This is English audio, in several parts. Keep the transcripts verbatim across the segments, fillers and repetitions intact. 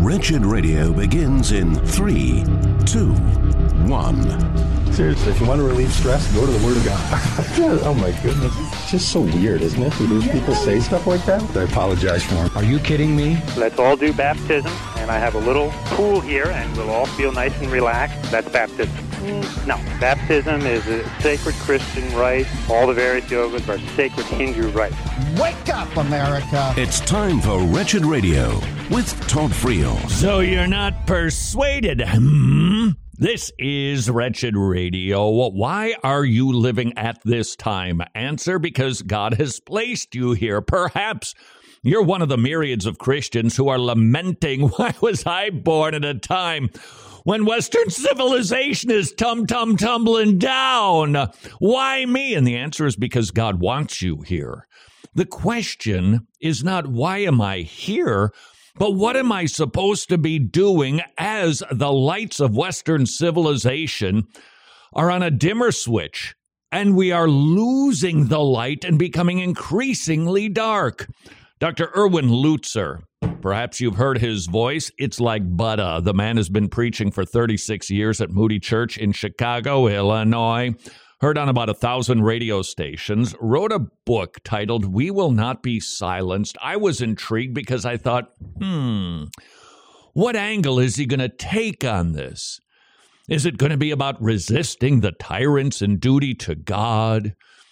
Wretched Radio begins in three, two, one. Seriously, if you want to relieve stress, go to the Word of God. Oh my goodness. It's just so weird, isn't it? To hear people say stuff like that. I apologize for them. Are you kidding me? Let's all do baptism, and I have a little pool here, and we'll all feel nice and relaxed. That's baptism. No, baptism is a sacred Christian rite. All the various yogas are sacred Hindu rites. Wake up, America! It's time for Wretched Radio with Todd Friel. So you're not persuaded, hmm? This is Wretched Radio. Why are you living at this time? Answer: because God has placed you here. Perhaps you're one of the myriads of Christians who are lamenting, why was I born at a time when Western civilization is tum-tum tumbling down? Why me? And the answer is because God wants you here. The question is not, why am I here? But what am I supposed to be doing as the lights of Western civilization are on a dimmer switch and we are losing the light and becoming increasingly dark? Doctor Erwin Lutzer, perhaps you've heard his voice. It's like butter. The man has been preaching for thirty-six years at Moody Church in Chicago, Illinois. Heard on about a thousand radio stations, wrote a book titled We Will Not Be Silenced. I was intrigued because I thought, hmm, what angle is he going to take on this? Is it going to be about resisting the tyrants and duty to God?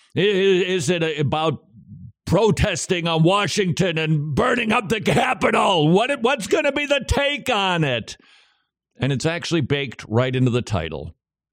Is it about protesting on Washington and burning up the Capitol? What, what's going to be the take on it? And it's actually baked right into the title.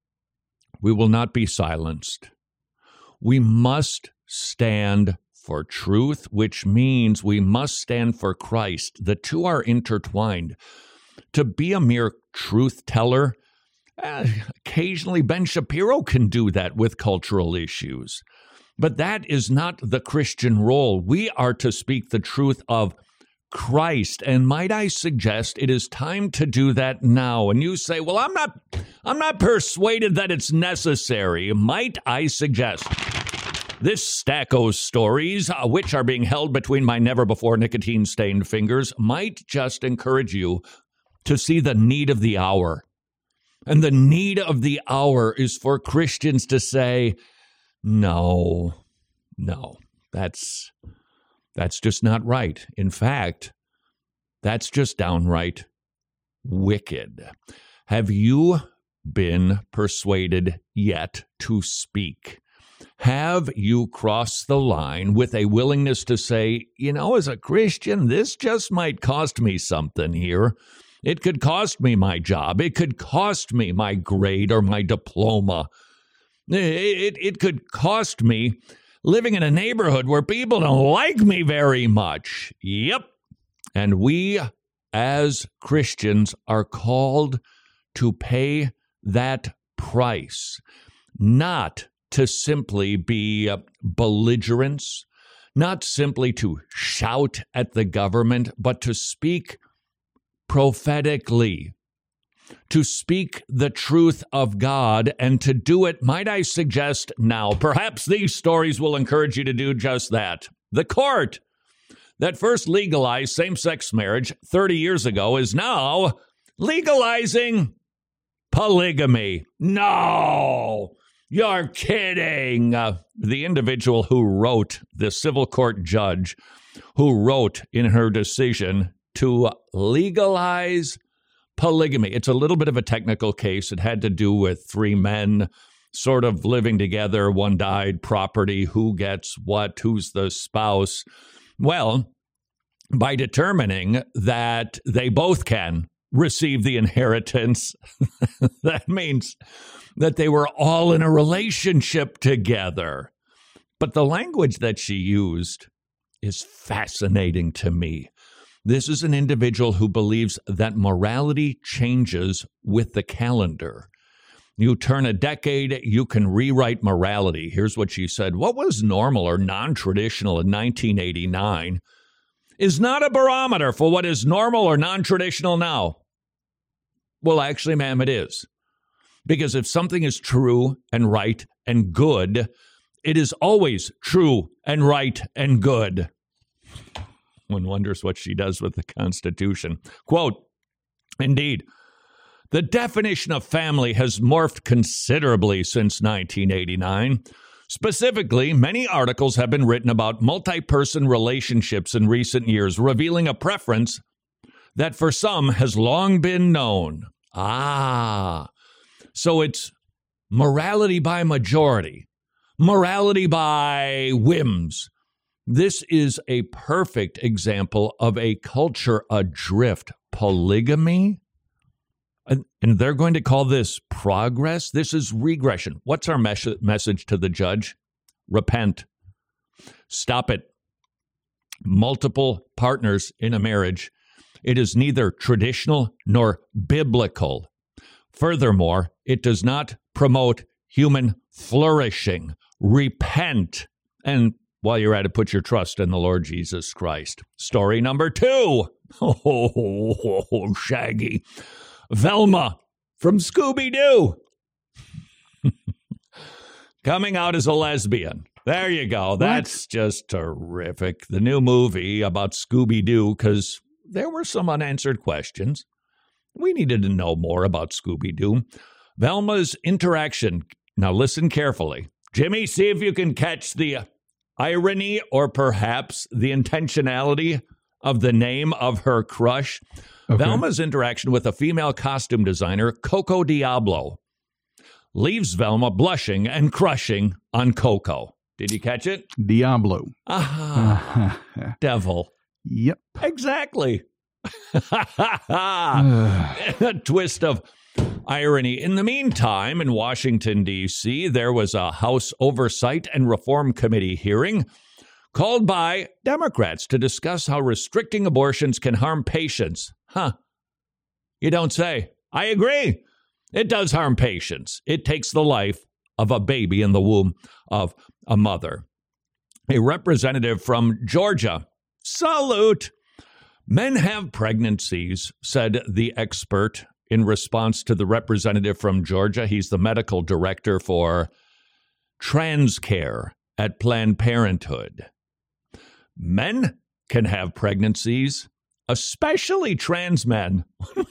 We will not be silenced. We must stand for truth, which means we must stand for Christ. The two are intertwined. To be a mere truth teller, eh, occasionally Ben Shapiro can do that with cultural issues. But that is not the Christian role. We are to speak the truth of Christ. And might I suggest it is time to do that now? And you say, well, I'm not I'm not persuaded that it's necessary. Might I suggest this stack of stories, uh, which are being held between my never-before nicotine-stained fingers, might just encourage you to see the need of the hour. And the need of the hour is for Christians to say, no, no, that's... That's just not right. In fact, that's just downright wicked. Have you been persuaded yet to speak? Have you crossed the line with a willingness to say, you know, as a Christian, this just might cost me something here. It could cost me my job. It could cost me my grade or my diploma. It, it, it could cost me living in a neighborhood where people don't like me very much. Yep. And we, as Christians, are called to pay that price, not to simply be belligerents, not simply to shout at the government, but to speak prophetically, to speak the truth of God, and to do it, might I suggest, now. Perhaps these stories will encourage you to do just that. The court that first legalized same-sex marriage thirty years ago is now legalizing polygamy. No, you're kidding. Uh, the individual who wrote, the civil court judge who wrote in her decision to legalize polygamy. It's a little bit of a technical case. It had to do with three men sort of living together. One died, property, who gets what, who's the spouse. Well, by determining that they both can receive the inheritance, that means that they were all in a relationship together. But the language that she used is fascinating to me. This is an individual who believes that morality changes with the calendar. You turn a decade, you can rewrite morality. Here's what she said. What was normal or non-traditional in nineteen eighty-nine is not a barometer for what is normal or non-traditional now. Well, actually, ma'am, it is. Because if something is true and right and good, it is always true and right and good. One wonders what she does with the Constitution. Quote, Indeed, the definition of family has morphed considerably since nineteen eighty-nine. Specifically, many articles have been written about multi-person relationships in recent years, revealing a preference that for some has long been known. Ah, so it's morality by majority, morality by whims. This is a perfect example of a culture adrift. Polygamy? And, and they're going to call this progress? This is regression. What's our mes- message to the judge? Repent. Stop it. Multiple partners in a marriage. It is neither traditional nor biblical. Furthermore, it does not promote human flourishing. Repent. And while you're at it, put your trust in the Lord Jesus Christ. Story number two. Oh, Shaggy. Velma from Scooby-Doo. Coming out as a lesbian. There you go. That's what? Just terrific. The new movie about Scooby-Doo, because there were some unanswered questions. We needed to know more about Scooby-Doo. Velma's interaction. Now listen carefully. Jimmy, see if you can catch the irony or perhaps the intentionality of the name of her crush. Okay. Velma's interaction with a female costume designer, Coco Diablo, leaves Velma blushing and crushing on Coco. Did you catch it? Diablo. Ah, uh-huh. Devil. Yep. Exactly. A twist of irony. In the meantime, in Washington, D C, there was a House Oversight and Reform Committee hearing called by Democrats to discuss how restricting abortions can harm patients. Huh. You don't say. I agree. It does harm patients. It takes the life of a baby in the womb of a mother. A representative from Georgia. Salute. Men have pregnancies, said the expert in response to the representative from Georgia. He's the medical director for trans care at Planned Parenthood. Men can have pregnancies, especially trans men.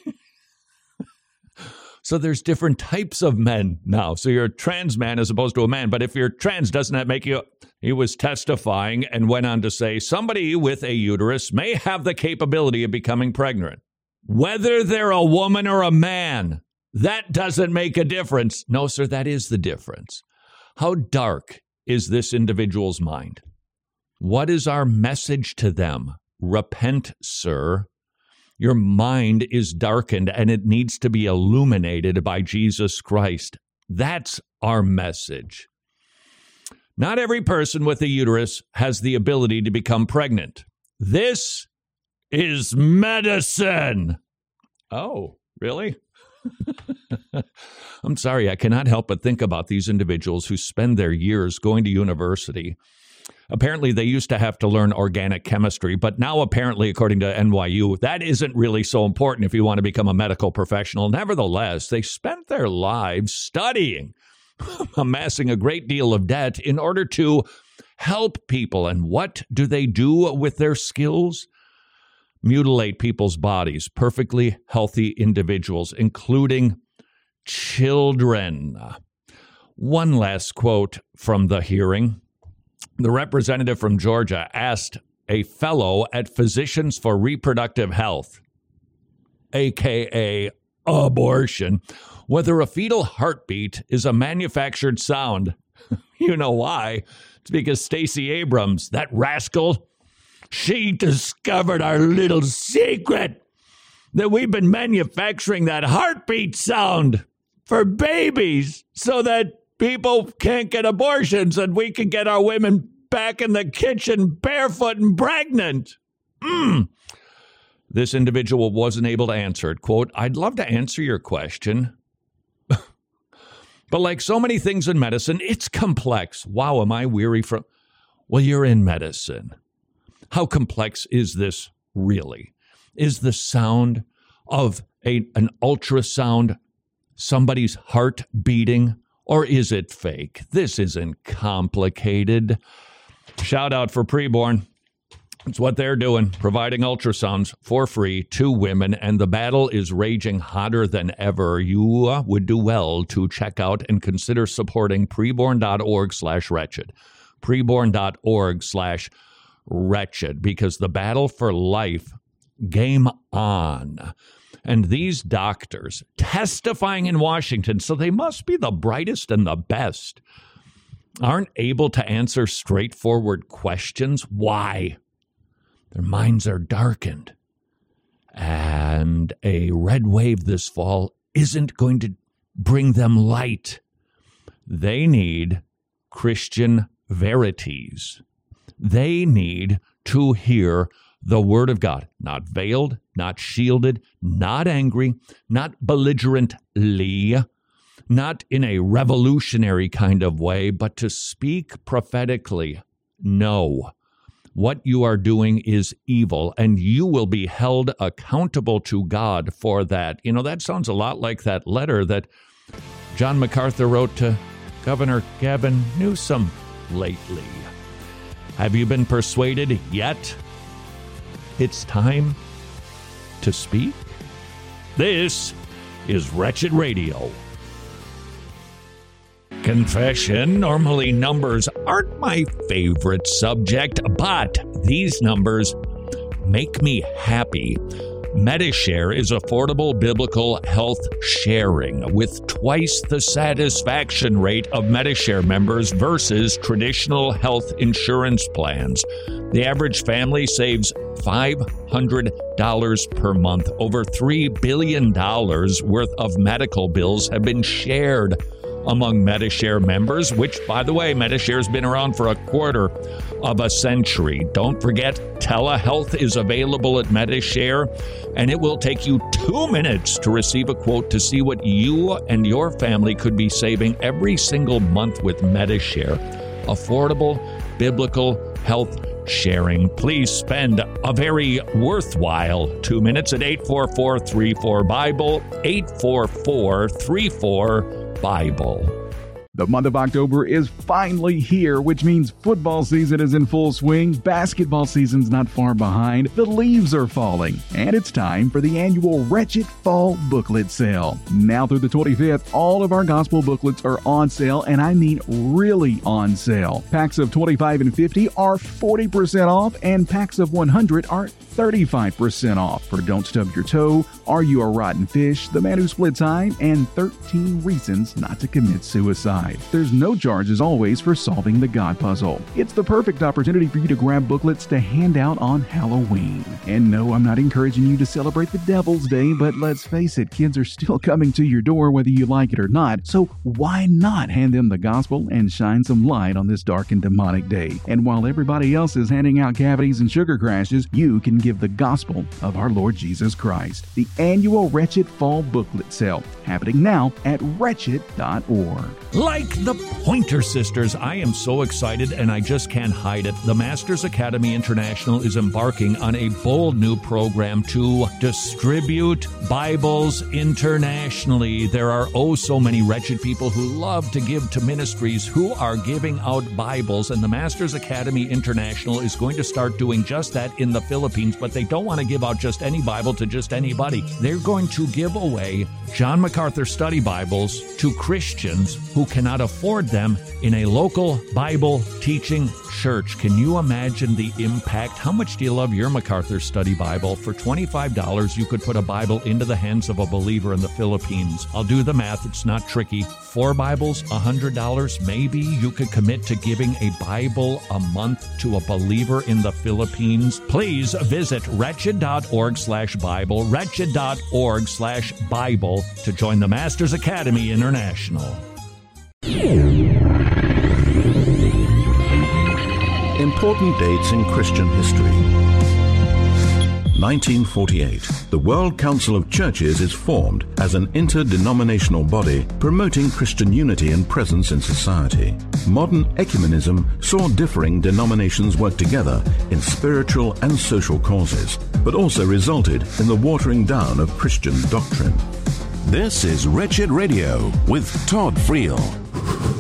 So there's different types of men now. So you're a trans man as opposed to a man. But if you're trans, doesn't that make you... He was testifying and went on to say, somebody with a uterus may have the capability of becoming pregnant. Whether they're a woman or a man, that doesn't make a difference. No, sir, that is the difference. How dark is this individual's mind? What is our message to them? Repent, sir. Your mind is darkened and it needs to be illuminated by Jesus Christ. That's our message. Not every person with a uterus has the ability to become pregnant. This is medicine. Oh, really? I'm sorry, I cannot help but think about these individuals who spend their years going to university. Apparently, they used to have to learn organic chemistry, but now apparently, according to N Y U, that isn't really so important if you want to become a medical professional. Nevertheless, they spent their lives studying, amassing a great deal of debt in order to help people. And what do they do with their skills? Mutilate people's bodies, perfectly healthy individuals, including children. One last quote from the hearing. The representative from Georgia asked a fellow at Physicians for Reproductive Health, a k a abortion, whether a fetal heartbeat is a manufactured sound. You know why? It's because Stacey Abrams, that rascal, she discovered our little secret that we've been manufacturing that heartbeat sound for babies so that people can't get abortions and we can get our women back in the kitchen barefoot and pregnant. Mm. This individual wasn't able to answer it. Quote, I'd love to answer your question. But like so many things in medicine, it's complex. Wow, am I weary from... Well, you're in medicine. How complex is this really? Is the sound of a, an ultrasound somebody's heart beating? Or is it fake? This isn't complicated. Shout out for preborn. It's what they're doing, providing ultrasounds for free to women, and the battle is raging hotter than ever. You uh, would do well to check out and consider supporting preborn.org slash wretched. Preborn.org slash wretched, because the battle for life, game on. And these doctors testifying in Washington, so they must be the brightest and the best, aren't able to answer straightforward questions. Why? Their minds are darkened. And a red wave this fall isn't going to bring them light. They need Christian verities. They need to hear the Word of God, not veiled, not shielded, not angry, not belligerently, not in a revolutionary kind of way, but to speak prophetically. No. What you are doing is evil, and you will be held accountable to God for that. You know, that sounds a lot like that letter that John MacArthur wrote to Governor Gavin Newsom lately. Have you been persuaded yet? It's time to speak. This is Wretched Radio. Confession. Normally, numbers aren't my favorite subject, but these numbers make me happy. Medishare is affordable biblical health sharing with twice the satisfaction rate of Medishare members versus traditional health insurance plans. The average family saves five hundred dollars per month. Over three billion dollars worth of medical bills have been shared among Medishare members, which, by the way, Medishare's been around for a quarter of a century. Don't forget, telehealth is available at Medishare, and it will take you two minutes to receive a quote to see what you and your family could be saving every single month with Medishare. Affordable, biblical health sharing. Please spend a very worthwhile two minutes at eight four four, three four, Bible, eight four four, three four, Bible. The month of October is finally here, which means football season is in full swing, basketball season's not far behind, the leaves are falling, and it's time for the annual Wretched Fall Booklet Sale. Now through the twenty-fifth, all of our gospel booklets are on sale, and I mean really on sale. Packs of twenty-five and fifty are forty percent off, and packs of one hundred are thirty-five percent off for Don't Stub Your Toe, Are You a Rotten Fish, The Man Who Split Time, and thirteen Reasons Not to Commit Suicide. There's no charge as always for solving the God puzzle. It's the perfect opportunity for you to grab booklets to hand out on Halloween. And no, I'm not encouraging you to celebrate the Devil's Day, but let's face it, kids are still coming to your door whether you like it or not, so why not hand them the gospel and shine some light on this dark and demonic day? And while everybody else is handing out cavities and sugar crashes, you can give the gospel of our Lord Jesus Christ. The annual Wretched Fall Booklet Sale, happening now at wretched dot org. Like the Pointer Sisters, I am so excited and I just can't hide it. The Masters Academy International is embarking on a bold new program to distribute Bibles internationally. There are oh so many wretched people who love to give to ministries who are giving out Bibles, and the Masters Academy International is going to start doing just that in the Philippines, but they don't want to give out just any Bible to just anybody. They're going to give away John MacArthur study Bibles to Christians who cannot afford them in a local Bible teaching church. Can you imagine the impact? How much do you love your MacArthur study Bible? For twenty-five dollars, you could put a Bible into the hands of a believer in the Philippines. I'll do the math. It's not tricky. Four Bibles, one hundred dollars. Maybe you could commit to giving a Bible a month to a believer in the Philippines. Please visit wretched.org slash Bible, wretched.org slash Bible to join the Masters Academy International. Important dates in Christian history. nineteen forty-eight. The World Council of Churches is formed as an interdenominational body promoting Christian unity and presence in society. Modern ecumenism saw differing denominations work together in spiritual and social causes, but also resulted in the watering down of Christian doctrine. This is Wretched Radio with Todd Friel.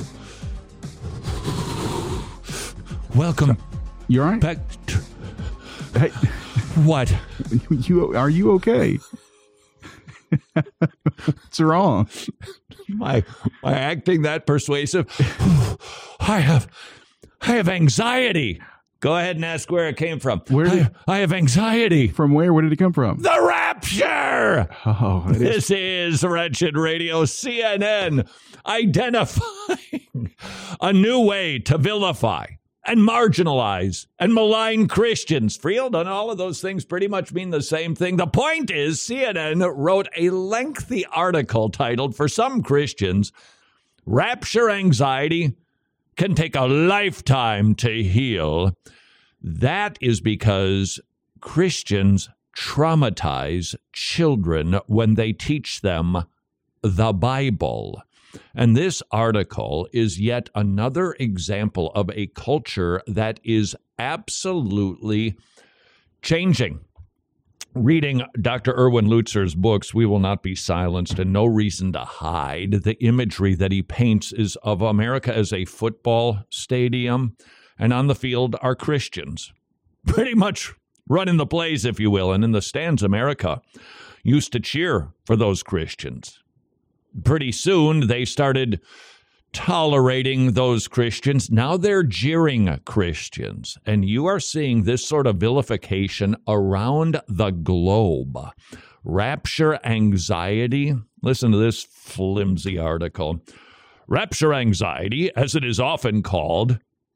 Welcome You all right? back to, Hey, What? you are you okay? What's wrong? My, my acting that persuasive? I have, I have anxiety. Go ahead and ask where it came from. Where did- I, I have anxiety. From where? Where did it come from? The rapture! Oh, it is. This is Wretched Radio, C N N, identifying a new way to vilify and marginalize and malign Christians. Friel, and all of those things pretty much mean the same thing. The point is, C N N wrote a lengthy article titled, for some Christians, Rapture Anxiety Can Take a Lifetime to Heal. That is because Christians traumatize children when they teach them the Bible. And this article is yet another example of a culture that is absolutely changing. Reading Doctor Erwin Lutzer's books, We Will Not Be Silenced and No Reason to Hide, the imagery that he paints is of America as a football stadium, and on the field are Christians, pretty much running the plays, if you will. And in the stands, America used to cheer for those Christians. Pretty soon, they started tolerating those Christians. Now they're jeering Christians. And you are seeing this sort of vilification around the globe. Rapture anxiety. Listen to this flimsy article. Rapture anxiety, as it is often called,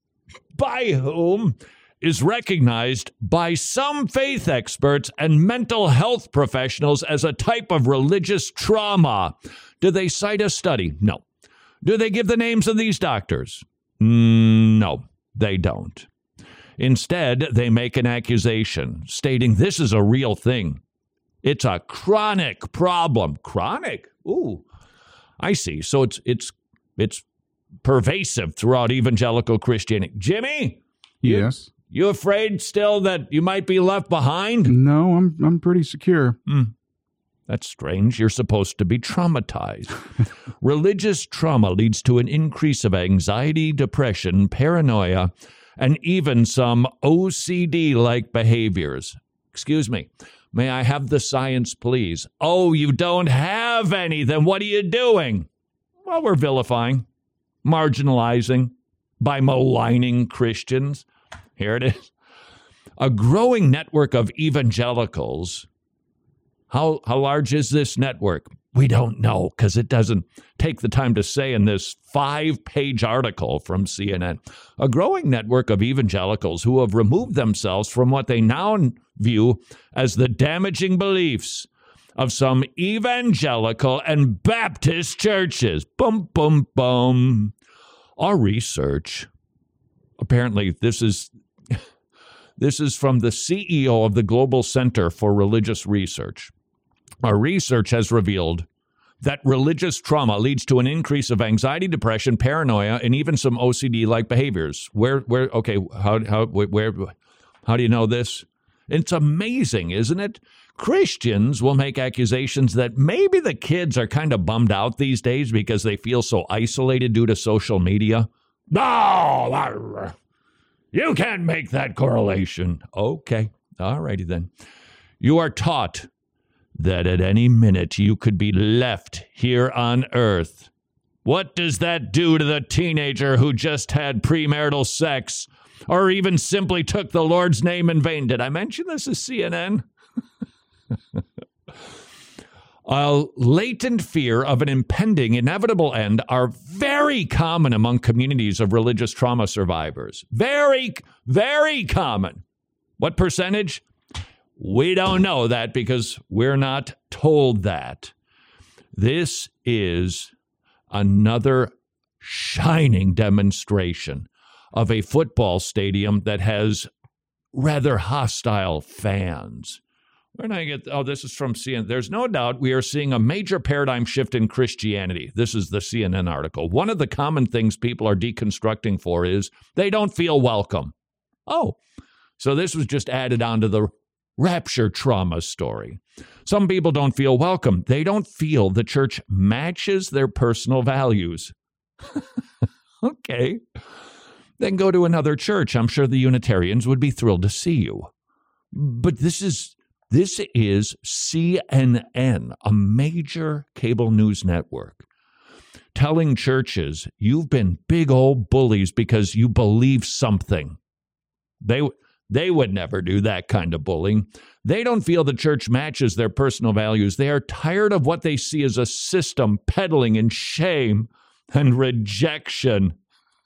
by whom is recognized by some faith experts and mental health professionals as a type of religious trauma. Do they cite a study? No. Do they give the names of these doctors? Mm, no, they don't. Instead, they make an accusation stating this is a real thing. It's a chronic problem. Chronic? Ooh, I see. So it's it's it's pervasive throughout evangelical Christianity. Jimmy? Yes. You afraid still that you might be left behind? No, I'm I'm pretty secure. Mm. That's strange. You're supposed to be traumatized. Religious trauma leads to an increase of anxiety, depression, paranoia, and even some O C D-like behaviors. Excuse me. May I have the science, please? Oh, you don't have any. Then what are you doing? Well, we're vilifying, marginalizing, by maligning Christians. Here it is. A growing network of evangelicals. How how large is this network? We don't know because it doesn't take the time to say in this five-page article from C N N. A growing network of evangelicals who have removed themselves from what they now view as the damaging beliefs of some evangelical and Baptist churches. Bum, bum, bum. Our research, apparently this is... This is from the C E O of the Global Center for Religious Research. Our research has revealed that religious trauma leads to an increase of anxiety, depression, paranoia, and even some O C D-like behaviors. Where, where, okay, how, how, where, how do you know this? It's amazing, isn't it? Christians will make accusations that maybe the kids are kind of bummed out these days because they feel so isolated due to social media. No! You can't make that correlation. Okay. All righty then. You are taught that at any minute you could be left here on earth. What does that do to the teenager who just had premarital sex or even simply took the Lord's name in vain? Did I mention this as C N N? A latent fear of an impending, inevitable end are very common among communities of religious trauma survivors. Very, very common. What percentage? We don't know that because we're not told that. This is another shining demonstration of a football stadium that has rather hostile fans. Where did I get? Oh, this is from C N N. There's no doubt we are seeing a major paradigm shift in Christianity. This is the C N N article. One of the common things people are deconstructing for is they don't feel welcome. Oh, so this was just added onto the rapture trauma story. Some people don't feel welcome. They don't feel the church matches their personal values. Okay. Then go to another church. I'm sure the Unitarians would be thrilled to see you. But this is this is C N N, a major cable news network, telling churches you've been big old bullies because you believe something. They they would never do that kind of bullying. They don't feel the church matches their personal values. They are tired of what they see as a system peddling in shame and rejection.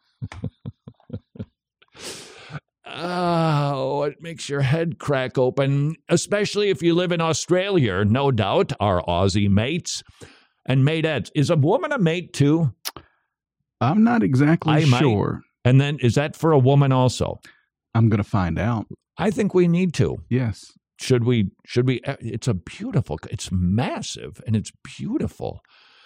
Oh, it makes your head crack open, especially if you live in Australia, no doubt, our Aussie mates and matettes. Is a woman a mate too? I'm not exactly I sure. Might. And then is that for a woman also? I'm going to find out. I think we need to. Yes. Should we, should we, it's a beautiful, it's massive and it's beautiful.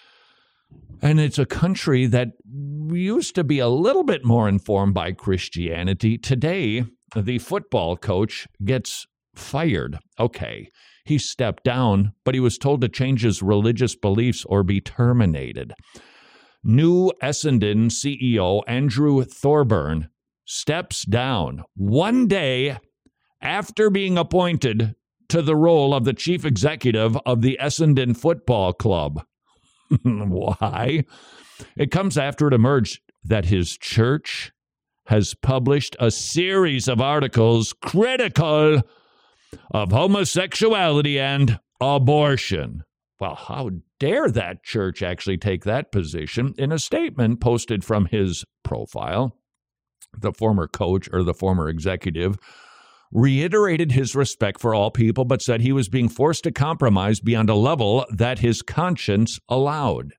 And it's a country that used to be a little bit more informed by Christianity. Today, the football coach gets fired. Okay, he stepped down, but he was told to change his religious beliefs or be terminated. New Essendon C E O Andrew Thorburn steps down one day after being appointed to the role of the chief executive of the Essendon Football Club. Why? It comes after it emerged that his church has published a series of articles critical of homosexuality and abortion. Well, how dare that church actually take that position? In a statement posted from his profile, the former coach or the former executive reiterated his respect for all people, but said he was being forced to compromise beyond a level that his conscience allowed.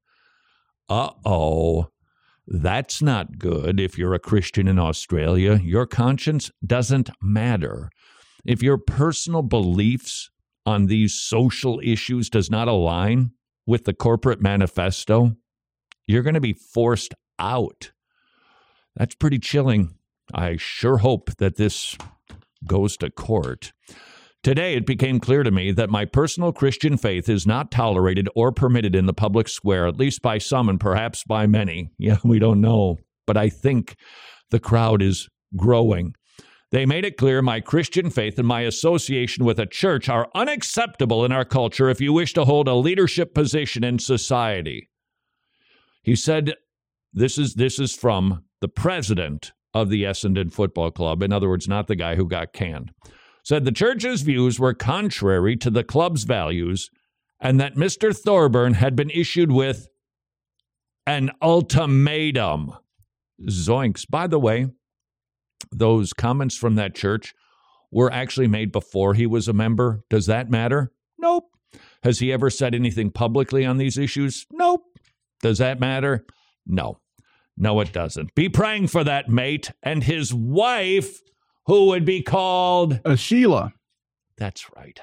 Uh-oh, that's not good. If you're a Christian in Australia, your conscience doesn't matter. If your personal beliefs on these social issues does not align with the corporate manifesto, you're going to be forced out. That's pretty chilling. I sure hope that this goes to court. Today, it became clear to me that my personal Christian faith is not tolerated or permitted in the public square, at least by some and perhaps by many. Yeah, we don't know, but I think the crowd is growing. They made it clear my Christian faith and my association with a church are unacceptable in our culture if you wish to hold a leadership position in society. He said, this is this is from the president of the Essendon Football Club, in other words, not the guy who got canned, said the church's views were contrary to the club's values and that Mister Thorburn had been issued with an ultimatum. Zoinks. By the way, those comments from that church were actually made before he was a member. Does that matter? Nope. Has he ever said anything publicly on these issues? Nope. Does that matter? No. No, it doesn't. Be praying for that mate and his wife, who would be called uh, Sheila. That's right.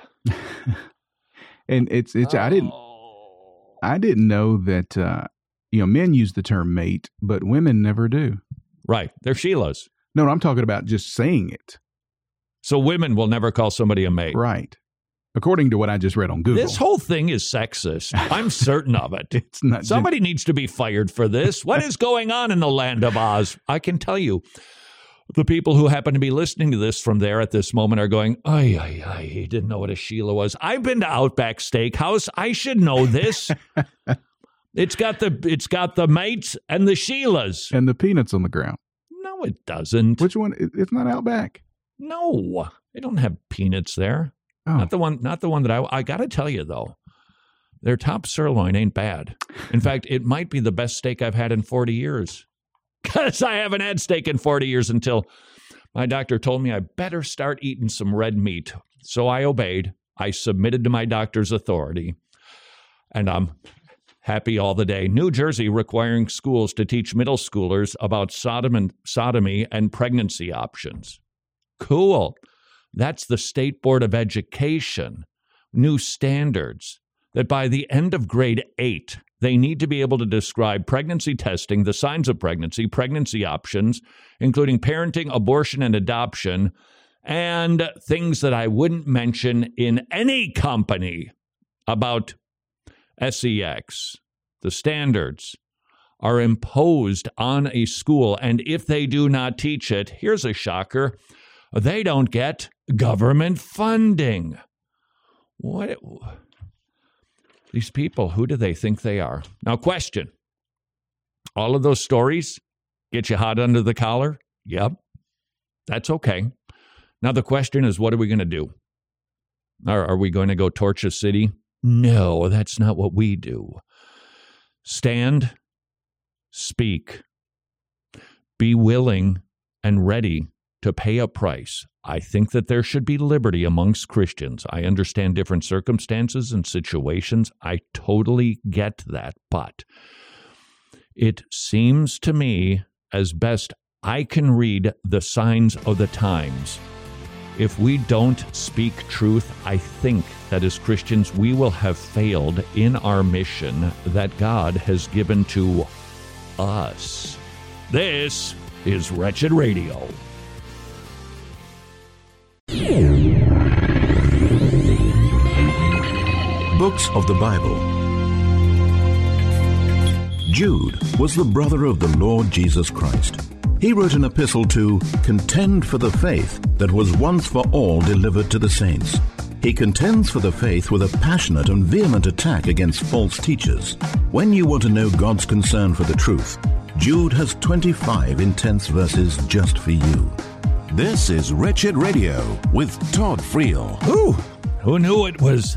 And it's it's. Oh. I didn't. I didn't know that. Uh, you know, men use the term mate, but women never do. Right. They're Sheilas. No, no, I'm talking about just saying it. So women will never call somebody a mate. Right. According to what I just read on Google. This whole thing is sexist. I'm certain of it. It's not. Somebody just... needs to be fired for this. What is going on in the land of Oz? I can tell you, the people who happen to be listening to this from there at this moment are going, ay, ay, ay, he didn't know what a Sheila was. I've been to Outback Steakhouse. I should know this. It's got the it's got the mates and the Sheilas. And the peanuts on the ground. No, it doesn't. Which one? It's not Outback. No, they don't have peanuts there. Oh. Not the one. Not the one that I. I got to tell you though, their top sirloin ain't bad. In fact, it might be the best steak I've had in forty years. Because I haven't had steak in forty years until my doctor told me I better start eating some red meat. So I obeyed. I submitted to my doctor's authority, and I'm happy all the day. New Jersey requiring schools to teach middle schoolers about sodom and sodomy and pregnancy options. Cool. That's the State Board of Education. New standards that by the end of grade eight, they need to be able to describe pregnancy testing, the signs of pregnancy, pregnancy options, including parenting, abortion, and adoption, and things that I wouldn't mention in any company about sex. The standards are imposed on a school, and if they do not teach it, here's a shocker, they don't get government funding. What? These people, who do they think they are? Now, question. All of those stories get you hot under the collar? Yep. That's okay. Now, the question is, what are we going to do? Are, are we going to go torch a city? No, that's not what we do. Stand, speak, be willing and ready to pay a price. I think that there should be liberty amongst Christians. I understand different circumstances and situations. I totally get that. But it seems to me, as best I can read the signs of the times, if we don't speak truth, I think that as Christians, we will have failed in our mission that God has given to us. This is Wretched Radio. Books of the Bible. Jude was the brother of the Lord Jesus Christ. He wrote an epistle to contend for the faith that was once for all delivered to the saints. He contends for the faith with a passionate and vehement attack against false teachers. When you want to know God's concern for the truth, Jude has twenty-five intense verses just for you. This is Wretched Radio with Todd Friel. Ooh, who knew it was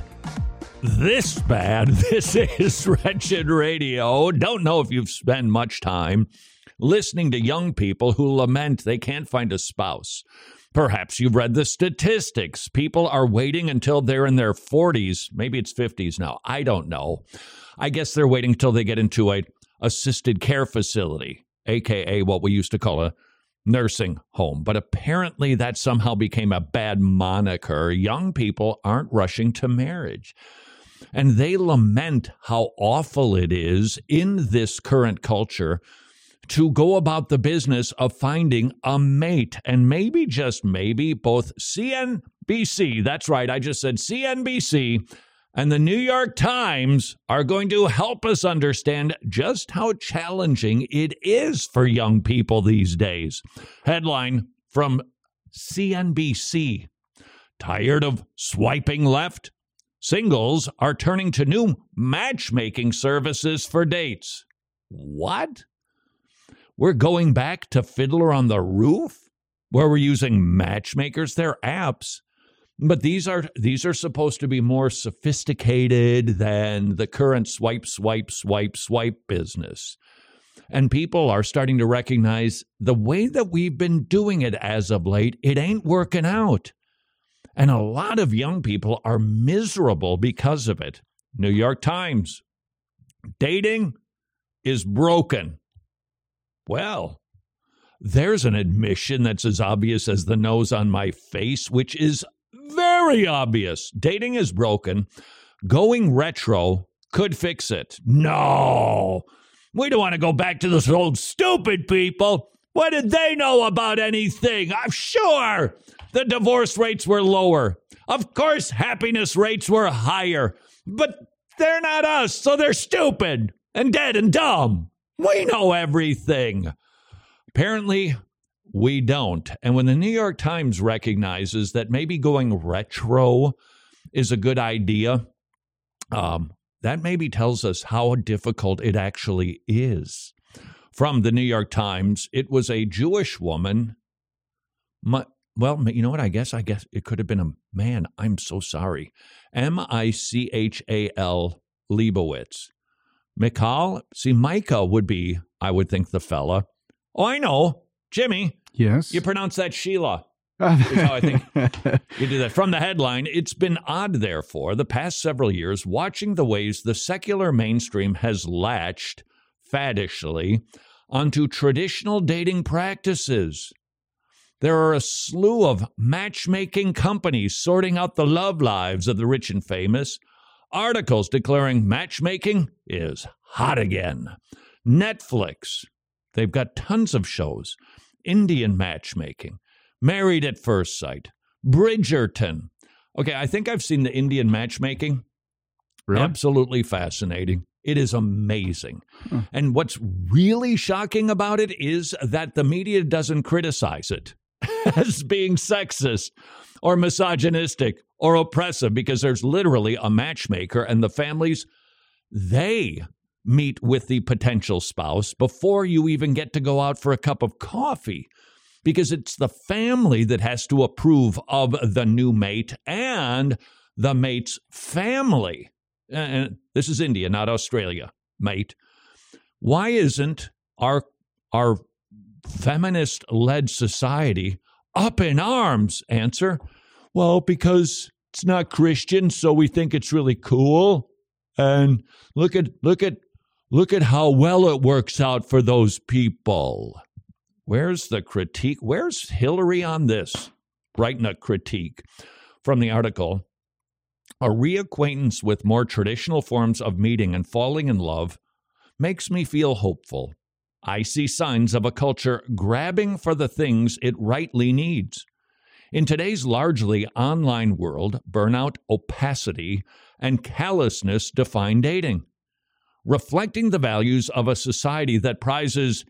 this bad? This is Wretched Radio. Don't know if you've spent much time listening to young people who lament they can't find a spouse. Perhaps you've read the statistics. People are waiting until they're in their forties. Maybe it's fifties now. I don't know. I guess they're waiting until they get into a assisted care facility, a k a what we used to call a nursing home. But apparently that somehow became a bad moniker. Young people aren't rushing to marriage. And they lament how awful it is in this current culture to go about the business of finding a mate. And maybe, just maybe, both C N B C, that's right, I just said C N B C, and the New York Times are going to help us understand just how challenging it is for young people these days. Headline from C N B C. Tired of swiping left? Singles are turning to new matchmaking services for dates. What? We're going back to Fiddler on the Roof, where we're using matchmakers. They're apps, but these are these are supposed to be more sophisticated than the current swipe, swipe, swipe, swipe business. And people are starting to recognize the way that we've been doing it as of late, it ain't working out. And a lot of young people are miserable because of it. New York Times, dating is broken. Well, there's an admission that's as obvious as the nose on my face, which is very obvious. Dating is broken. Going retro could fix it. No, we don't want to go back to those old stupid people. What did they know about anything? I'm sure the divorce rates were lower. Of course, happiness rates were higher. But they're not us, so they're stupid and dead and dumb. We know everything. Apparently, we don't. And when the New York Times recognizes that maybe going retro is a good idea, um, that maybe tells us how difficult it actually is. From the New York Times, it was a Jewish woman. My, well, you know what? I guess I guess it could have been a man. I'm so sorry. M I C H A L Leibowitz. Michal, see, Micah would be, I would think, the fella. Oh, I know. Jimmy. Yes? You pronounce that Sheila. Is how I think you do that. From the headline, it's been odd, therefore, the past several years, watching the ways the secular mainstream has latched, faddishly, onto traditional dating practices. There are a slew of matchmaking companies sorting out the love lives of the rich and famous. Articles declaring matchmaking is hot again. Netflix, they've got tons of shows. Indian matchmaking, Married at First Sight, Bridgerton. Okay, I think I've seen the Indian matchmaking. Really? Absolutely fascinating. It is amazing. Huh. And what's really shocking about it is that the media doesn't criticize it. as being sexist or misogynistic or oppressive, because there's literally a matchmaker, and the families, they meet with the potential spouse before you even get to go out for a cup of coffee, because it's the family that has to approve of the new mate and the mate's family. And this is India, not Australia, mate. Why isn't our our feminist-led society up in arms? Answer, well, because it's not Christian, so we think it's really cool. And look at look at look at how well it works out for those people. Where's the critique? Where's Hillary on this? Writing a critique from the article. A reacquaintance with more traditional forms of meeting and falling in love makes me feel hopeful. I see signs of a culture grabbing for the things it rightly needs. In today's largely online world, burnout, opacity, and callousness define dating. Reflecting the values of a society that prizes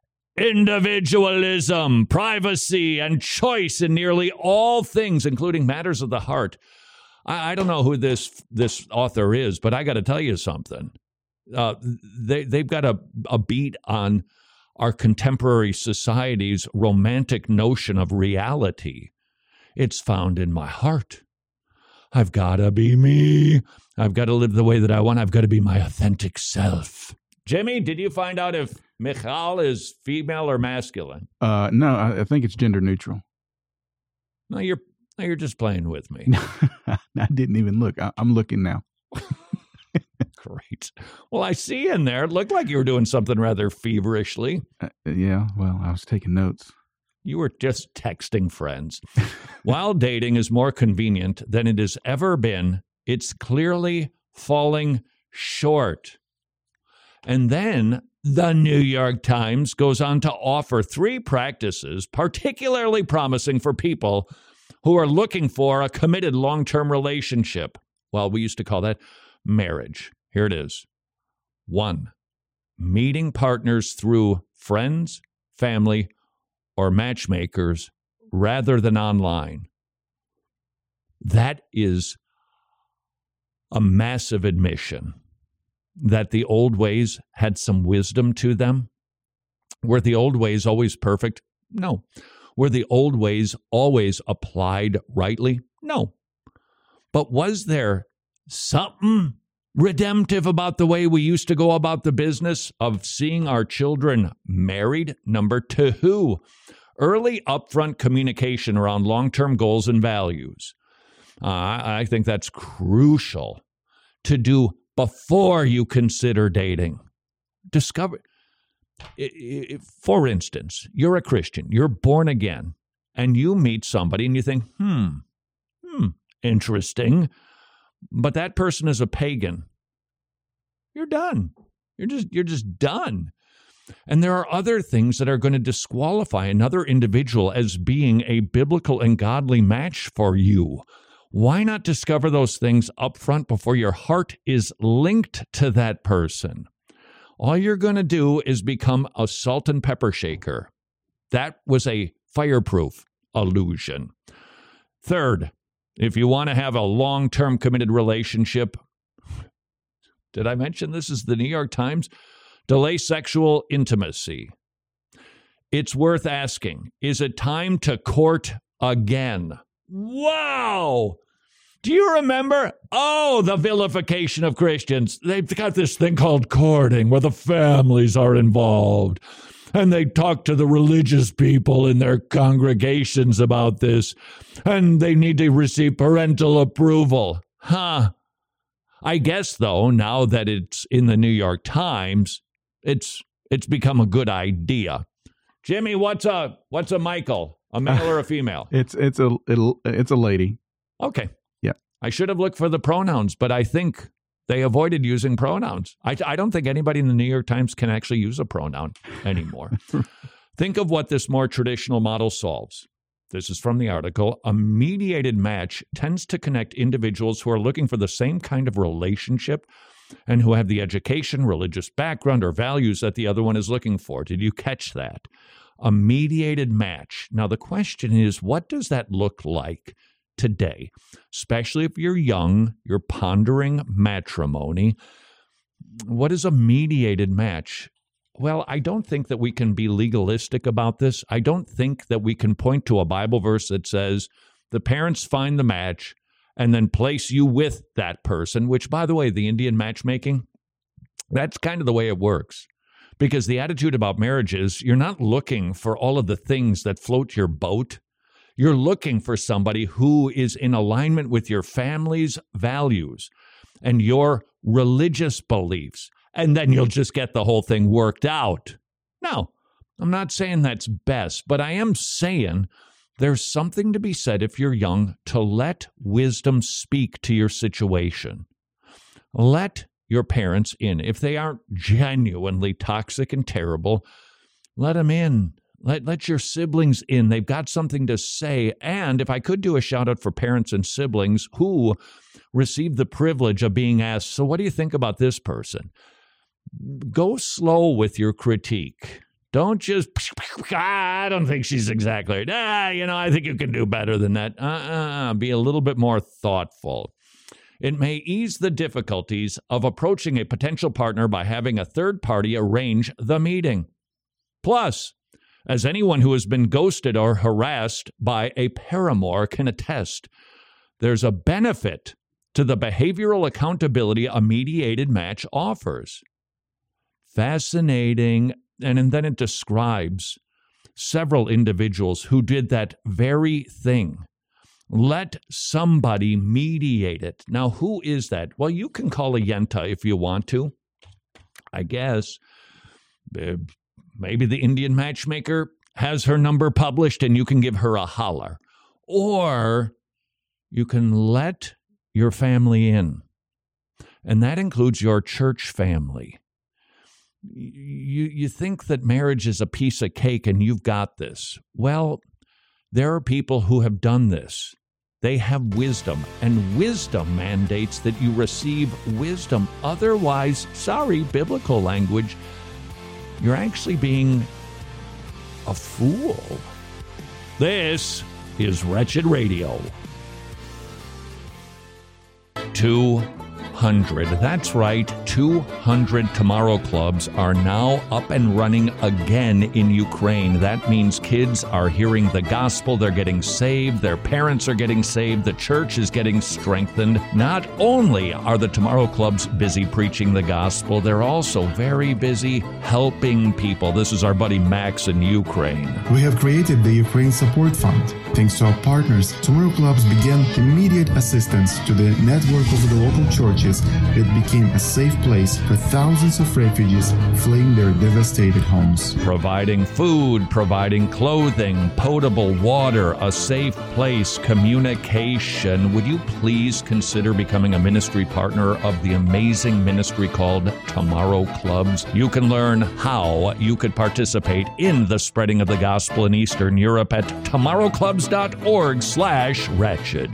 individualism, privacy, and choice in nearly all things, including matters of the heart. I, I don't know who this this author is, but I got to tell you something. Uh, they, they've got a, a beat on our contemporary society's romantic notion of reality. It's found in my heart. I've got to be me. I've got to live the way that I want. I've got to be my authentic self. Jimmy, did you find out if Michal is female or masculine? Uh, no, I, I think it's gender neutral. No, you're no, you're just playing with me. I didn't even look. I, I'm looking now. Great. Well, I see in there. It looked like you were doing something rather feverishly. Uh, yeah, well, I was taking notes. You were just texting friends. While dating is more convenient than it has ever been, it's clearly falling short. And then the New York Times goes on to offer three practices particularly promising for people who are looking for a committed long-term relationship. Well, we used to call that marriage. Here it is. One, meeting partners through friends, family, or matchmakers rather than online. That is a massive admission that the old ways had some wisdom to them. Were the old ways always perfect? No. Were the old ways always applied rightly? No. But was there something redemptive about the way we used to go about the business of seeing our children married? Number two, early upfront communication around long-term goals and values. Uh, I think that's crucial to do before you consider dating. Discover, for instance, you're a Christian, you're born again, and you meet somebody and you think, hmm, hmm, interesting, but that person is a pagan. You're done. You're just, you're just done. And there are other things that are going to disqualify another individual as being a biblical and godly match for you. Why not discover those things up front before your heart is linked to that person? All you're going to do is become a salt and pepper shaker. That was a fireproof illusion. Third, if you want to have a long-term committed relationship, did I mention this is the New York Times? Delay sexual intimacy. It's worth asking, is it time to court again? Wow! Do you remember? Oh, the vilification of Christians. They've got this thing called courting where the families are involved. And they talk to the religious people in their congregations about this. And they need to receive parental approval. Huh. I guess, though, now that it's in the New York Times, it's it's become a good idea. Jimmy, what's a what's a Michael? A male or a female? It's it's a it'll, it's a lady. Okay. Yeah. I should have looked for the pronouns, but I think they avoided using pronouns. I, I don't think anybody in the New York Times can actually use a pronoun anymore. Think of what this more traditional model solves. This is from the article. A mediated match tends to connect individuals who are looking for the same kind of relationship and who have the education, religious background, or values that the other one is looking for. Did you catch that? A mediated match. Now, the question is, what does that look like today? Especially if you're young, you're pondering matrimony. What is a mediated match? Well, I don't think that we can be legalistic about this. I don't think that we can point to a Bible verse that says the parents find the match and then place you with that person, which, by the way, the Indian matchmaking, that's kind of the way it works. Because the attitude about marriage is you're not looking for all of the things that float your boat. You're looking for somebody who is in alignment with your family's values and your religious beliefs. And then you'll just get the whole thing worked out. Now, I'm not saying that's best, but I am saying there's something to be said if you're young to let wisdom speak to your situation. Let your parents in. If they aren't genuinely toxic and terrible, let them in. Let, let your siblings in. They've got something to say. And if I could do a shout out for parents and siblings who receive the privilege of being asked, so what do you think about this person? Go slow with your critique. Don't just, I don't think she's exactly right. Ah, you know, I think you can do better than that. Uh-uh. Be a little bit more thoughtful. It may ease the difficulties of approaching a potential partner by having a third party arrange the meeting. Plus, as anyone who has been ghosted or harassed by a paramour can attest, there's a benefit to the behavioral accountability a mediated match offers. Fascinating. And then it describes several individuals who did that very thing. Let somebody mediate it. Now, who is that? Well, you can call a Yenta if you want to. I guess uh, maybe the Indian matchmaker has her number published and you can give her a holler. Or you can let your family in. And that includes your church family. You you think that marriage is a piece of cake and you've got this. Well, there are people who have done this. They have wisdom, and wisdom mandates that you receive wisdom. Otherwise, sorry, biblical language, you're actually being a fool. This is Wretched Radio. Two hundred. That's right. two hundred Tomorrow Clubs are now up and running again in Ukraine. That means kids are hearing the gospel. They're getting saved. Their parents are getting saved. The church is getting strengthened. Not only are the Tomorrow Clubs busy preaching the gospel, they're also very busy helping people. This is our buddy Max in Ukraine. We have created the Ukraine Support Fund. Thanks to our partners, Tomorrow Clubs began immediate assistance to the network of the local churches. It became a safe place for thousands of refugees fleeing their devastated homes. Providing food, providing clothing, potable water, a safe place, communication. Would you please consider becoming a ministry partner of the amazing ministry called Tomorrow Clubs? You can learn how you could participate in the spreading of the gospel in Eastern Europe at tomorrowclubs.org slash wretched.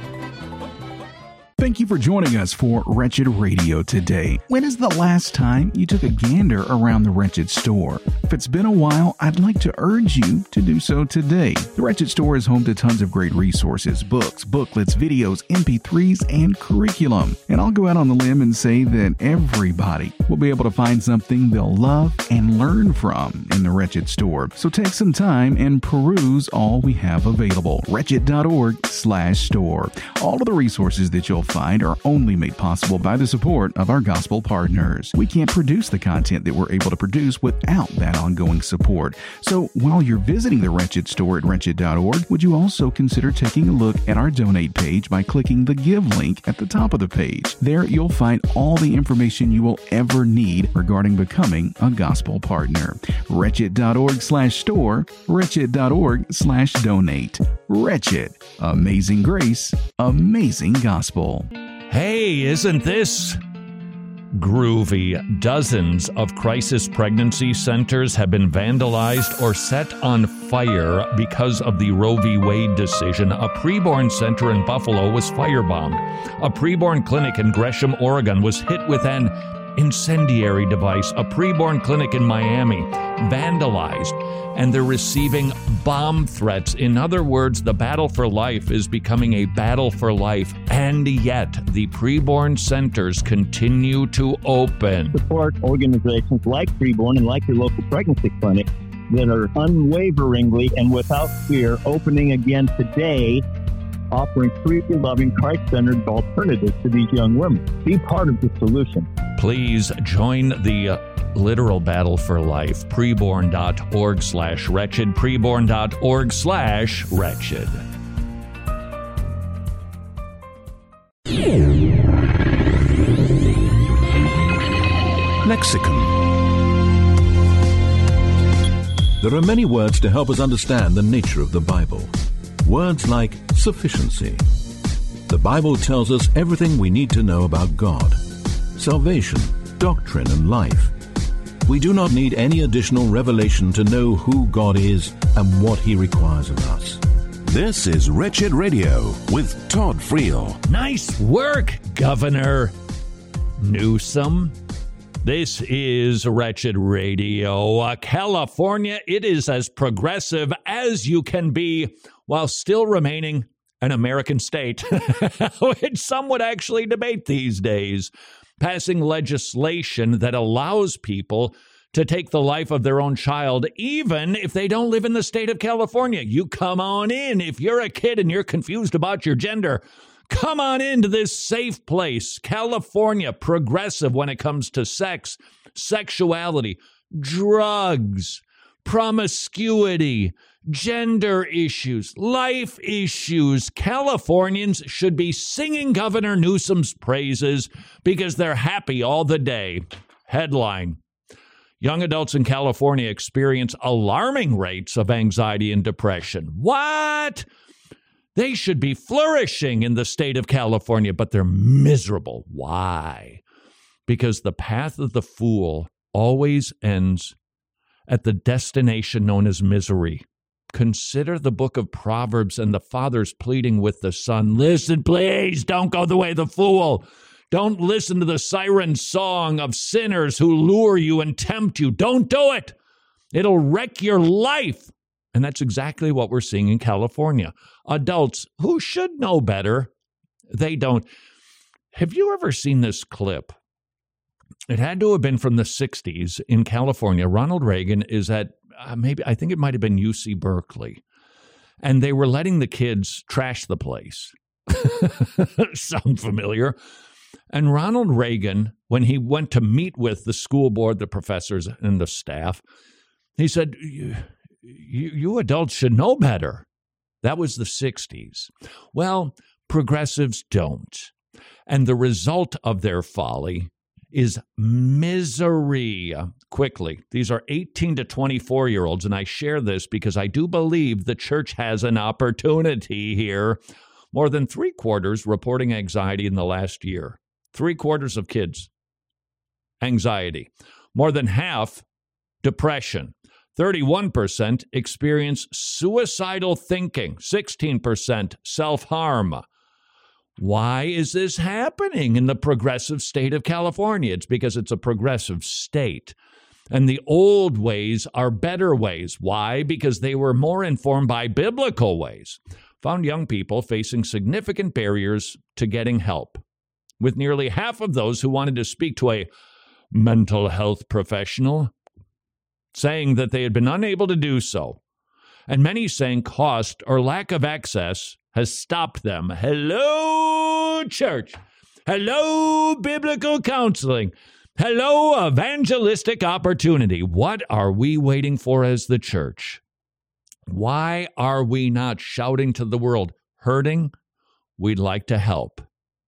Thank you for joining us for Wretched Radio today. When is the last time you took a gander around the Wretched store? If it's been a while, I'd like to urge you to do so today. The Wretched store is home to tons of great resources, books, booklets, videos, M P threes, and curriculum. And I'll go out on the limb and say that everybody will be able to find something they'll love and learn from in the Wretched store. So take some time and peruse all we have available. Wretched.org slash store. All of the resources that you'll find are only made possible by the support of our gospel partners. We can't produce the content that we're able to produce without that ongoing support. So while you're visiting the Wretched store at wretched dot org, would you also consider taking a look at our donate page by clicking the give link at the top of the page? There you'll find all the information you will ever need regarding becoming a gospel partner. Wretched.org slash store, wretched.org slash donate. Wretched. Amazing grace, amazing gospel. Hey, isn't this groovy? Dozens of crisis pregnancy centers have been vandalized or set on fire because of the Roe v. Wade decision. A preborn center in Buffalo was firebombed. A preborn clinic in Gresham, Oregon was hit with an incendiary device. A preborn clinic in Miami vandalized. and they're receiving bomb threats. In other words, the battle for life is becoming a battle for life, and yet the preborn centers continue to open. Support organizations like Preborn and like your local pregnancy clinic that are unwaveringly and without fear opening again today, offering free, loving, Christ-centered alternatives to these young women. Be part of the solution. Please join the uh, literal battle for life. Preborn.org slash wretched. Preborn.org slash wretched. Lexicon. There are many words to help us understand the nature of the Bible. Words like sufficiency. The Bible tells us everything we need to know about God, salvation, doctrine, and life. We do not need any additional revelation to know who God is and what He requires of us. This is Wretched Radio with Todd Friel. Nice work, Governor Newsom. This is Wretched Radio. Uh, California, it is as progressive as you can be while still remaining an American state, which some would actually debate these days. Passing legislation that allows people to take the life of their own child, even if they don't live in the state of California. You come on in. If you're a kid and you're confused about your gender, come on into this safe place. California, progressive when it comes to sex, sexuality, drugs, promiscuity, gender issues, life issues. Californians should be singing Governor Newsom's praises because they're happy all the day. Headline: Young adults in California experience alarming rates of anxiety and depression. What? They should be flourishing in the state of California, but they're miserable. Why? Because the path of the fool always ends at the destination known as misery. Consider the book of Proverbs and the father's pleading with the son. Listen, please, don't go the way of the fool. Don't listen to the siren song of sinners who lure you and tempt you. Don't do it. It'll wreck your life. And that's exactly what we're seeing in California. Adults who should know better, they don't. Have you ever seen this clip? It had to have been from the sixties in California. Ronald Reagan is at uh, maybe, I think it might have been U C Berkeley. And they were letting the kids trash the place. Sound familiar? And Ronald Reagan, when he went to meet with the school board, the professors, and the staff, he said, you, you adults should know better. That was the sixties. Well, progressives don't. And the result of their folly is misery. Quickly, these are eighteen to twenty-four-year-olds, and I share this because I do believe the church has an opportunity here. More than three quarters reporting anxiety in the last year. Three quarters of kids, anxiety. More than half, depression. thirty-one percent experience suicidal thinking. sixteen percent self-harm. Why is this happening in the progressive state of California? It's because it's a progressive state. And the old ways are better ways. Why? Because they were more informed by biblical ways. Found young people facing significant barriers to getting help, with nearly half of those who wanted to speak to a mental health professional saying that they had been unable to do so, and many saying cost or lack of access has stopped them. Hello, church. Hello, biblical counseling. Hello, evangelistic opportunity. What are we waiting for as the church? Why are we not shouting to the world, hurting? We'd like to help.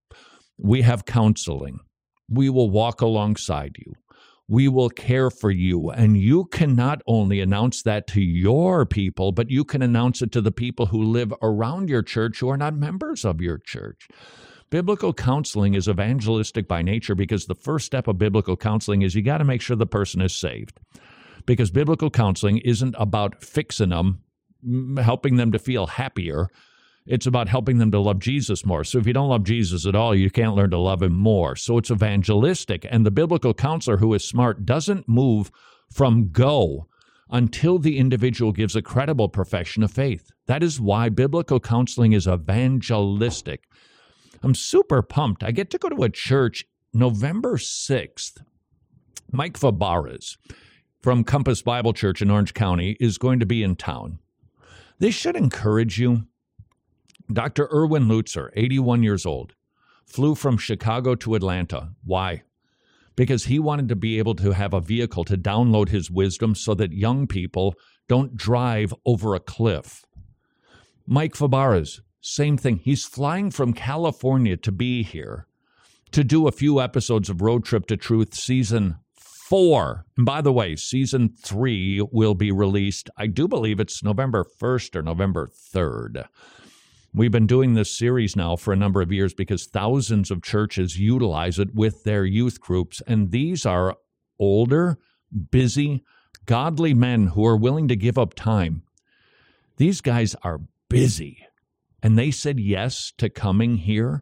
We have counseling. We will walk alongside you. We will care for you. And you can not only announce that to your people, but you can announce it to the people who live around your church who are not members of your church. Biblical counseling is evangelistic by nature because the first step of biblical counseling is you got to make sure the person is saved. Because biblical counseling isn't about fixing them, helping them to feel happier. It's about helping them to love Jesus more. So if you don't love Jesus at all, you can't learn to love him more. So it's evangelistic. And the biblical counselor who is smart doesn't move from go until the individual gives a credible profession of faith. That is why biblical counseling is evangelistic. I'm super pumped. I get to go to a church November sixth. Mike Fabarez from Compass Bible Church in Orange County is going to be in town. This should encourage you. Doctor Erwin Lutzer, eighty-one years old, flew from Chicago to Atlanta. Why? Because he wanted to be able to have a vehicle to download his wisdom so that young people don't drive over a cliff. Mike Fabarez, same thing. He's flying from California to be here to do a few episodes of Road Trip to Truth season four. And by the way, season three will be released. I do believe it's November first or November third. We've been doing this series now for a number of years because thousands of churches utilize it with their youth groups. And these are older, busy, godly men who are willing to give up time. These guys are busy. And they said yes to coming here.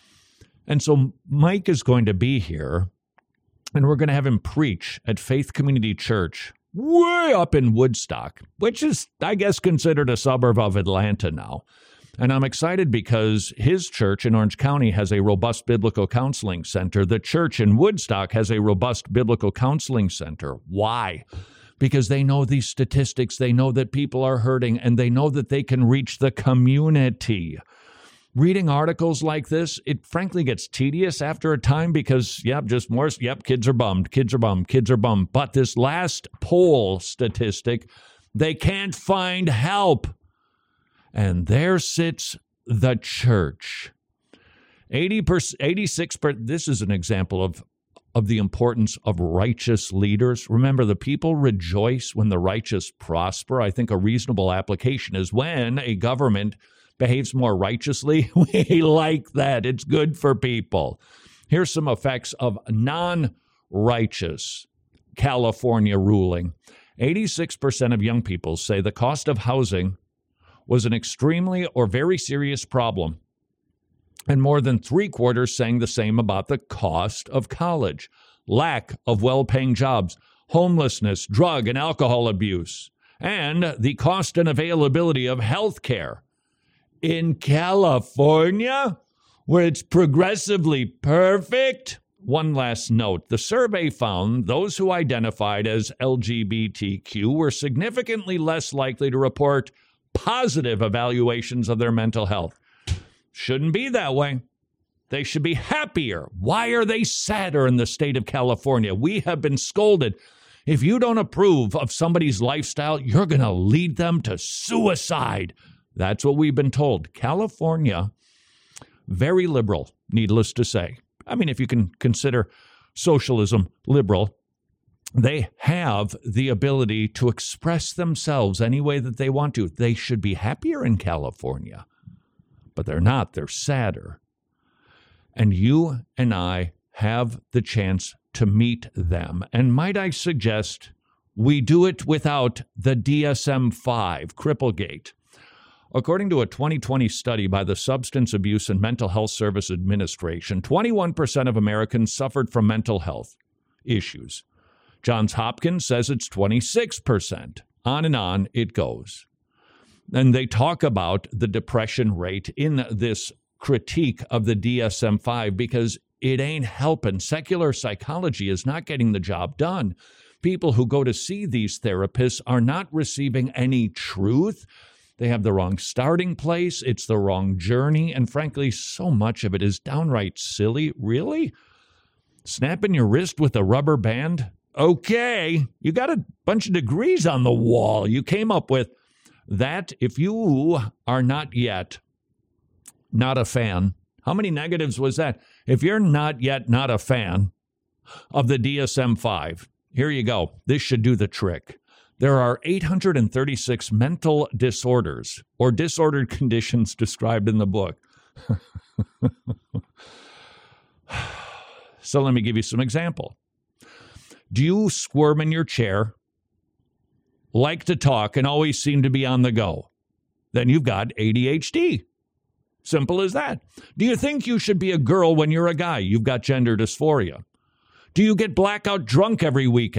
And so Mike is going to be here, and we're going to have him preach at Faith Community Church way up in Woodstock, which is, I guess, considered a suburb of Atlanta now. And I'm excited because his church in Orange County has a robust biblical counseling center. The church in Woodstock has a robust biblical counseling center. Why? Because they know these statistics. They know that people are hurting, and they know that they can reach the community. Reading articles like this, it frankly gets tedious after a time because, yep, just more, yep, kids are bummed, kids are bummed, kids are bummed. But this last poll statistic, they can't find help. And there sits the church. eighty percent, eighty-six percent, this is an example of, of the importance of righteous leaders. Remember, the people rejoice when the righteous prosper. I think a reasonable application is when a government behaves more righteously. We like that. It's good for people. Here's some effects of non-righteous California ruling. eighty-six percent of young people say the cost of housing was an extremely or very serious problem. And more than three quarters saying the same about the cost of college, lack of well-paying jobs, homelessness, drug and alcohol abuse, and the cost and availability of health care. In California, where it's progressively perfect. One last note. The survey found those who identified as L G B T Q were significantly less likely to report positive evaluations of their mental health. Shouldn't be that way. They should be happier. Why are they sadder in the state of California? We have been scolded. If you don't approve of somebody's lifestyle, you're going to lead them to suicide. That's what we've been told. California, very liberal, needless to say. I mean, if you can consider socialism liberal, they have the ability to express themselves any way that they want to. They should be happier in California, but they're not. They're sadder. And you and I have the chance to meet them. And might I suggest we do it without the D S M five, Cripplegate. According to a twenty twenty study by the Substance Abuse and Mental Health Service Administration, twenty-one percent of Americans suffered from mental health issues. Johns Hopkins says it's twenty-six percent. On and on it goes. And they talk about the depression rate in this critique of the D S M five because it ain't helping. Secular psychology is not getting the job done. People who go to see these therapists are not receiving any truth. They have the wrong starting place. It's the wrong journey. And frankly, so much of it is downright silly. Really? Snapping your wrist with a rubber band? Okay, you got a bunch of degrees on the wall. You came up with that. If you are not yet not a fan, how many negatives was that? If you're not yet not a fan of the D S M five, here you go. This should do the trick. There are eight hundred thirty-six mental disorders or disordered conditions described in the book. So let me give you some example. Do you squirm in your chair, like to talk, and always seem to be on the go? Then you've got A D H D. Simple as that. Do you think you should be a girl when you're a guy? You've got gender dysphoria. Do you get blackout drunk every weekend?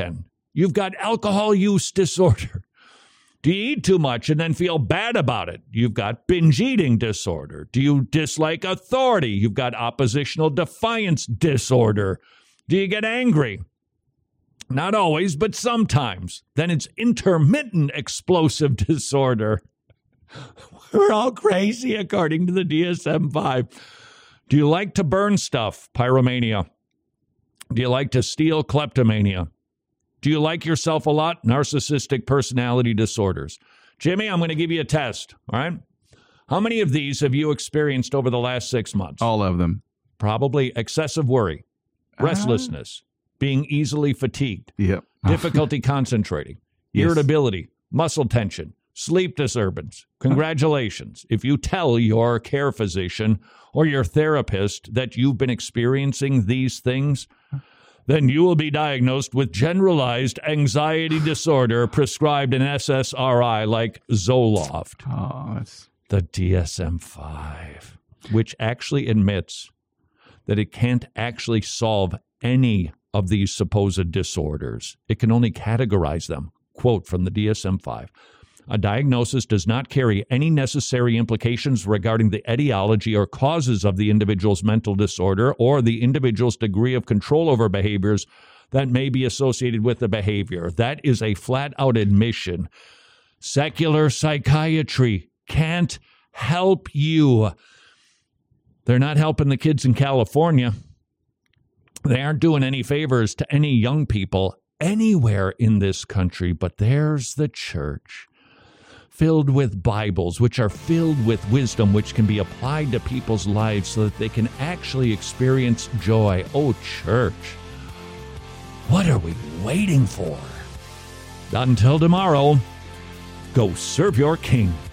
You've got alcohol use disorder. Do you eat too much and then feel bad about it? You've got binge eating disorder. Do you dislike authority? You've got oppositional defiance disorder. Do you get angry? Not always, but sometimes. Then it's intermittent explosive disorder. We're all crazy according to the D S M five. Do you like to burn stuff? Pyromania. Do you like to steal? Kleptomania. Do you like yourself a lot? Narcissistic personality disorders. Jimmy, I'm going to give you a test, all right? How many of these have you experienced over the last six months? All of them. Probably excessive worry, restlessness, uh, being easily fatigued, yep. difficulty concentrating, yes. irritability, muscle tension, sleep disturbance. Congratulations. If you tell your care physician or your therapist that you've been experiencing these things, then you will be diagnosed with generalized anxiety disorder prescribed an S S R I like Zoloft. Oh, that's... The D S M five, which actually admits that it can't actually solve any of these supposed disorders. It can only categorize them. Quote from the D S M five. A diagnosis does not carry any necessary implications regarding the etiology or causes of the individual's mental disorder or the individual's degree of control over behaviors that may be associated with the behavior. That is a flat-out admission. Secular psychiatry can't help you. They're not helping the kids in California. They aren't doing any favors to any young people anywhere in this country, but there's the church, filled with Bibles, which are filled with wisdom, which can be applied to people's lives so that they can actually experience joy. Oh, church, what are we waiting for? Not until tomorrow. Go serve your King.